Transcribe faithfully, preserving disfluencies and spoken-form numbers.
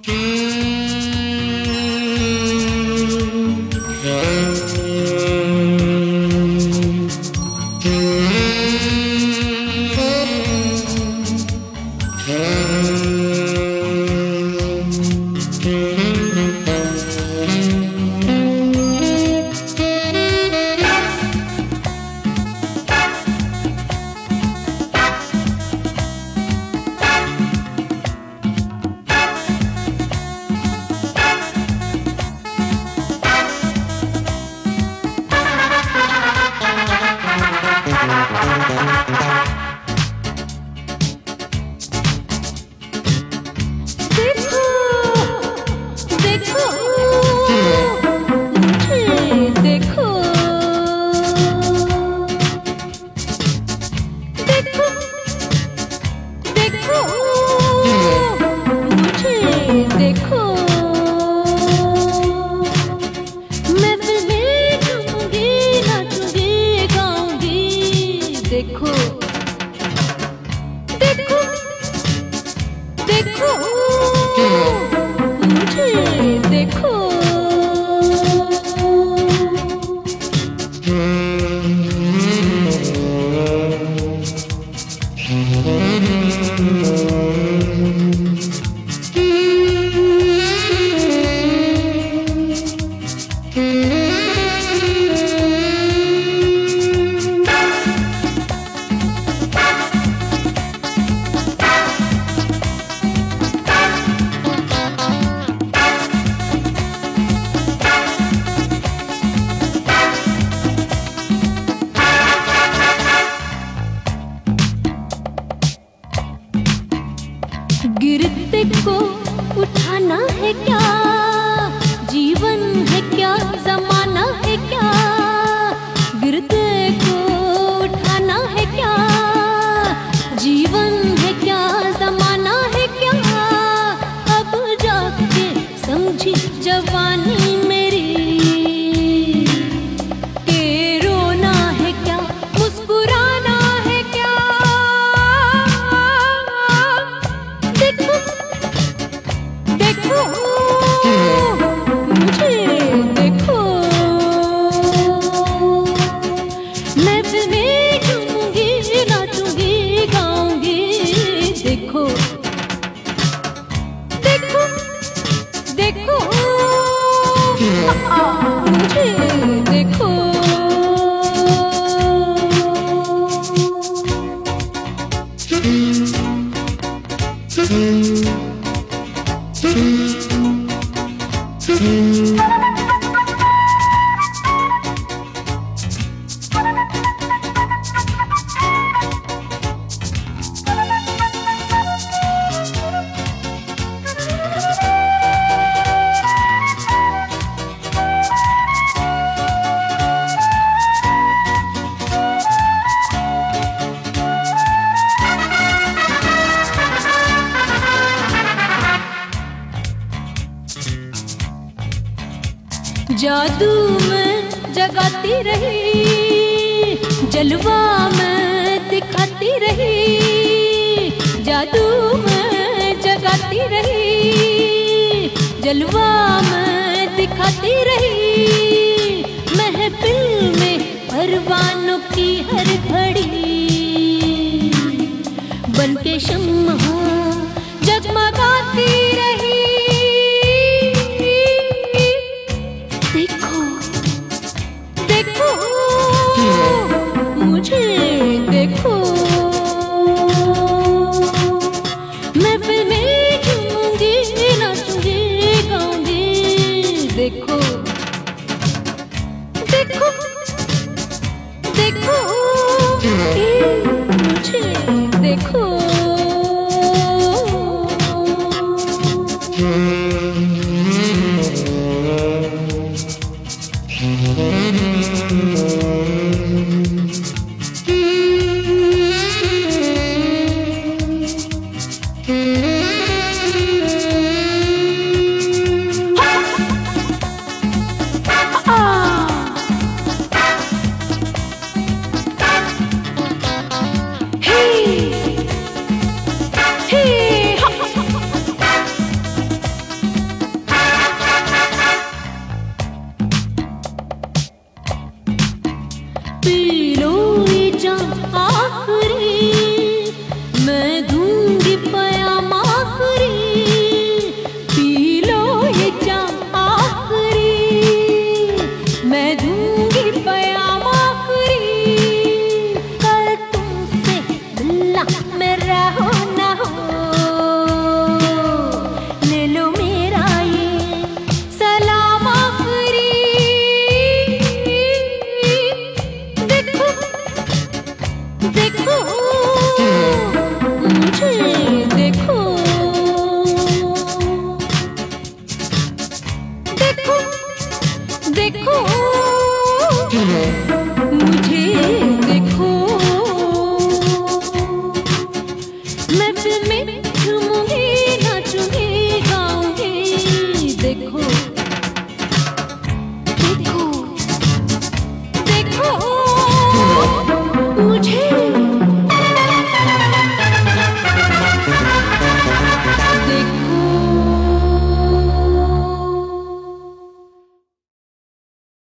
गिरते को उठाना है क्या, जीवन है क्या, जमाना है क्या। गिरते को उठाना है क्या, जीवन है क्या, जमाना है क्या। अब जाके समझी जवानी मेरी के रोना है क्या, मुस्कुराना है क्या। देखो देखो मुझे देखो, मैं फिल्में झूमूंगी, नाचूंगी, गाऊंगी। देखो देखो देखो मुझे देखो। जादू में जगाती रही, जलवा में दिखाती रही। जादू में जगाती रही, जलवा में दिखाती रही। महफिल में परवानों की हर घड़ी बनके शम्मा जगमगाती